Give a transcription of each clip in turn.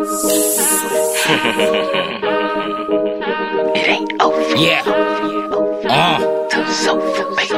It ain't over. Yeah. To the sofa, baby.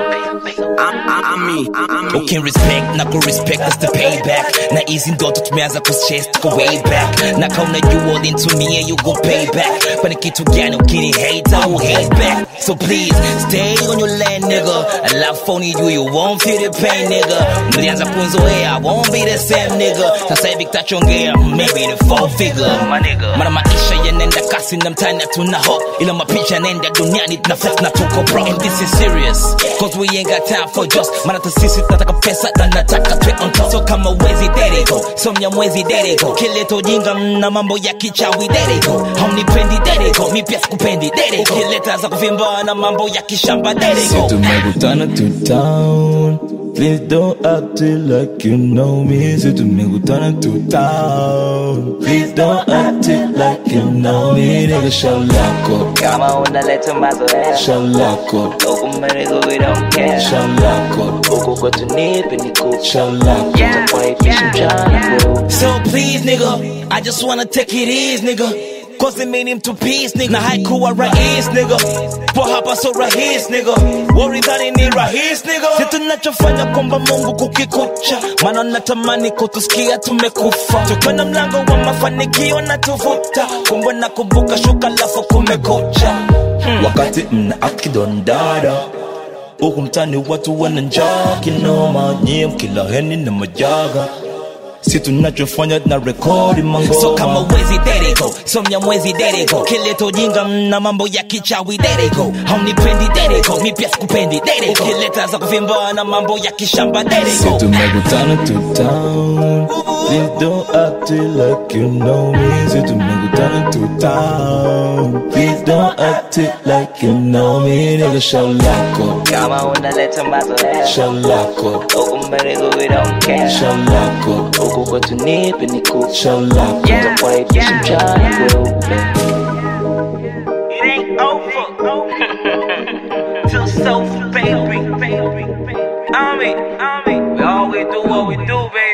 Okay, respect, na ku respect is the payback. Na easy ndoto tumeanza kuchase tuko way back. Na kauna you all into me and you go pay back. But kitu gani ukini hate, I will hate back. So please, stay on your lane, nigga. I love phony you won't feel the pain, nigga. Mlianza kunzoea, I won't be the same, nigga. Sasa hivi kitachongea, maybe the four figure, my nigga. Mana maisha yanenda kasi na mtani hatuna hope. Ila mapicha nenda duniani na flex na tuko bro. And this is serious, cause we ain't got time for just. Mana sisi tunataka pesa na nataka twe on top. So kama wezi dereko, so mnyamwezi dereko. Kileto jinga na mambo ya kichawi dereko. Haunipendi dereko, mi pia sikupendi dereko. Kileta za kuvimba na mambo ya kishamba dereko. Si tumekutana to town, please don't act like you know me. Si tumekutana to town, please don't act like you know me. Nigga shalako, Kama unaleta mazoea, shalako, ukumerigo we don't care. shalako, Uko kwa tunipe ni kucha. shalako. Utakuwaifisha mchana bro. So please, nigga, I just wanna take it easy, nigga. Cause it mean him to peace, nigga. Na haiku wa rahis, nigga. Po hapa so rahis, nigga. Worry dhani ni rahis, nigga. Situ nachofanya kwamba Mungu kukikucha. Mana natamani kutusikia tumekufa. Tukwenda mlango wa mafanikio na tuvuta. Kumbe na kubuka shuka lafu kumekucha. Wakati mna akidondada, huku mtani watu wana njaa kinoma. Nyie mkila heni na majaga, si tunachofanya na rekodi mangoma. So kama wezi dereko, so mnyamwezi dereko. Kileto jinga na mambo ya kichawi dereko. Haunipendi dereko, mi pia sikupendi dereko. Kileta za kuvimba na mambo ya kishamba Si dereko. tumekutana to town, please don't act like you know me. Si tumekutana to town, please don't act like you know me. Nigga shalako, Kama unaleta mazoea, shalako, ukumerigo we don't care. shalako, Uko kwa tunipe ni kucha. shalako. Utakuwaifisha mchana bro. It ain't over. Till sofa, baby. We always do what we do, baby.